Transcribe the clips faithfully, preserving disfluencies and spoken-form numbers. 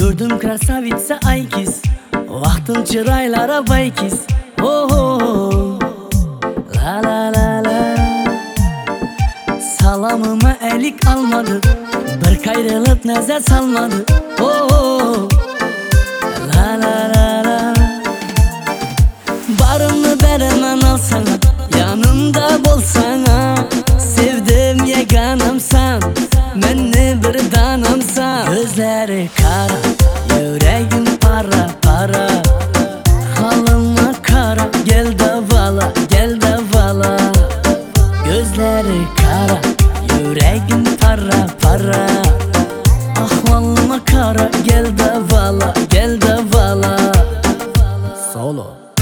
Gördüm krasavitsa aykiz, vaktin çıraylara baykiz. Oh, oh, oh. La la la la. Salamıma elik almadı, bir kayrılıp nazar salmadı. Oh, oh. La la la la. Barımı beremem al sana, yanımda bolsana. Sevdim yeganamsan, menni bir danamsan. Gözleri kara, yüreğim para para. Halıma kara, gel de vala, gel de vala. Gözleri kara, yüreğim para para. Ahvalıma kara, gel de vala, gel de vala. Solo.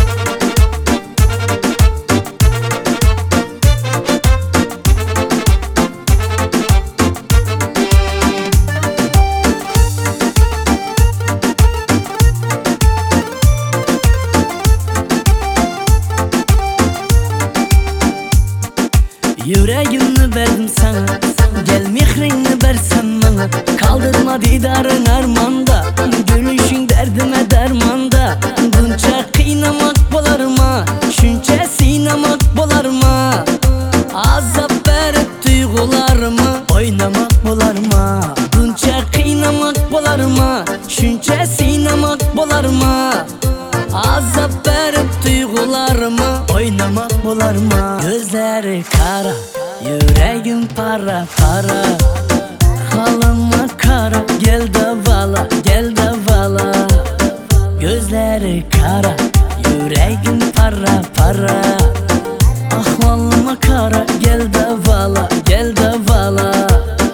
Yüreğimi verdim sana, gel mihrini versen bana. Kaldırma didarın armanda, gülüşün derdime dermanda. Bunca kıynamak bolarma, şunca sinamak bolarma. Azap verip duygularımı oynamak bolarma. Bunca kıynamak bolarma, şunca sinamak bolarma. Azap verip duygularımı oynamak bolarma. Gözleri kara, yüreğim para para. Halıma kara, gel de vala, gel de vala. Gözleri kara, yüreğim para para. Ahvalıma kara, gel de vala, gel de vala.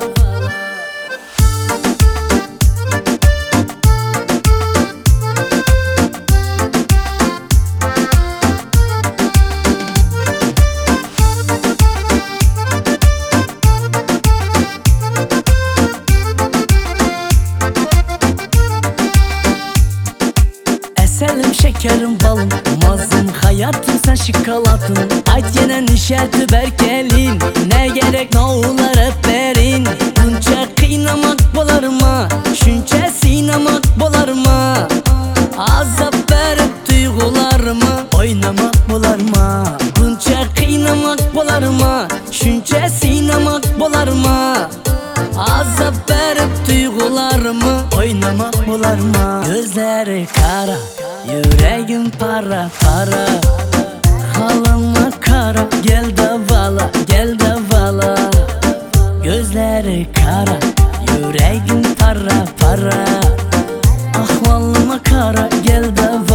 Selim şekerim balım, mazım hayatım sen şokolatım. Ayt yine nişerti berkelin, ne gerek ne olar hep verin. Bunca kıynamak bolarma, şunca sinamak bolarma. Azap verip duygularımı oynamak bolarma. Bunca kıynamak bolarma, şunca sinamak bolarma. Azap verip duygularımı oynamak bolarma. Gözleri kara, yüreğim para para. Halıma kara, gel de vala, gel de vala. Gözleri kara, yüreğim para para. Ahvalıma kara, gel de vala.